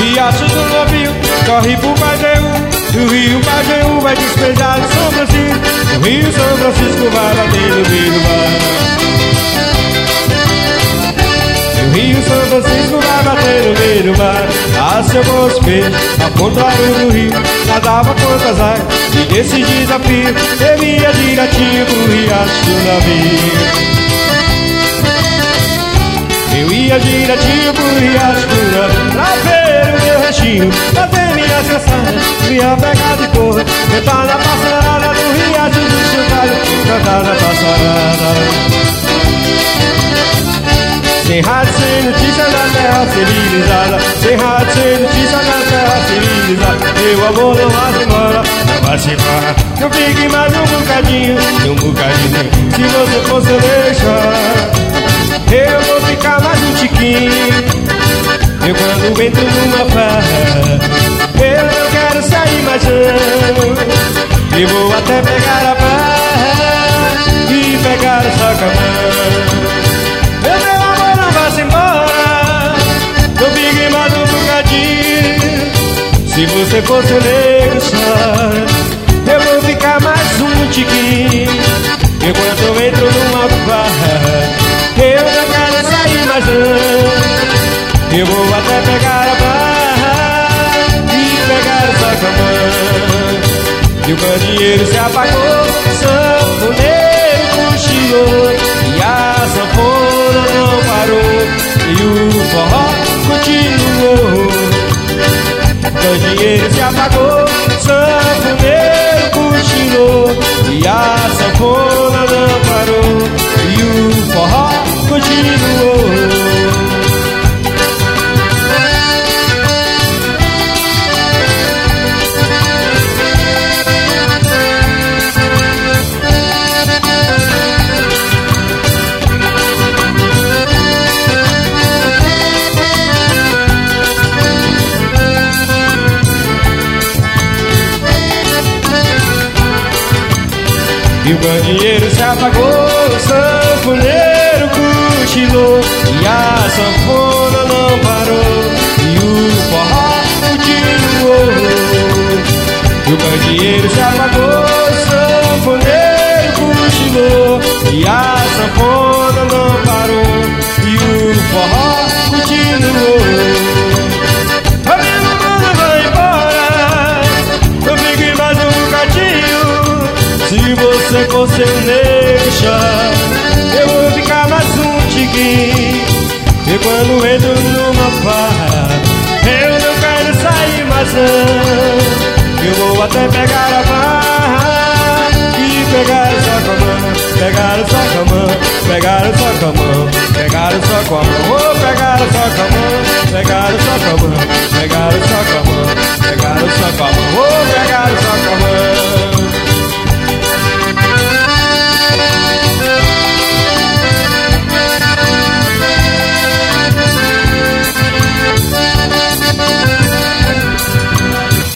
riacho do navio corre pro Pajeú. Do rio Pajeú vai despejar no São Francisco. O rio São Francisco vai bater no meio do mar. O rio São Francisco vai bater no meio do mar. Ah, se eu fosse peixe, ao contrário do rio, nadava contra as águas e desse desafio eu ia direitinho pro riacho do navio. Eu ia direitinho pro riacho do navio, pra ver o meu restinho, fazer minhas canções, minha pegar de cor, cantar na passarada do riacho do Chocalho, cantar na passarada. Sem rádio, sem notícia na terra civilizada, sem rádio, sem notícia na terra civilizada. Meu amor não vai embora, não vai se embora. Eu fique mais um bocadinho, se você fosse deixar. Eu vou ficar mais um tiquinho. Eu quando entro numa farra, eu não quero sair mais não. Eu vou até pegar a barra e pegar a sua cama. Meu amor não vai se embora, eu fique mais um bocadinho. Se você fosse um negro só, eu vou ficar mais um tiquinho. Enquanto eu entro numa barra, eu não quero sair mais não. Eu vou até pegar a barra e pegar essa cama. E o candeeiro se apagou, sanfoneiro cochilou, e a sanfona não parou, e o forró continuou. O candeeiro se apagou, sanfoneiro cochilou, e a sanfona não parou, e o forró continuou. E o candeeiro se apagou, o sanfoneiro cochilou, e a sanfona não parou, e o forró continuou. E o candeeiro se apagou, o sanfoneiro cochilou, e a sanfona não parou, e o forró continuou. A minha banda vai embora, eu fiquei mais um bocadinho. Se você fosse um negro, eu vou ficar mais um tiquinho. E quando entro numa farra, eu não quero sair mais não. Eu vou até pegar a barra e pegar só com a mão, pegar só com a mão, pegar só com a mão, pegar só com a mão, vou pegar só com a mão, pegar só com a mão,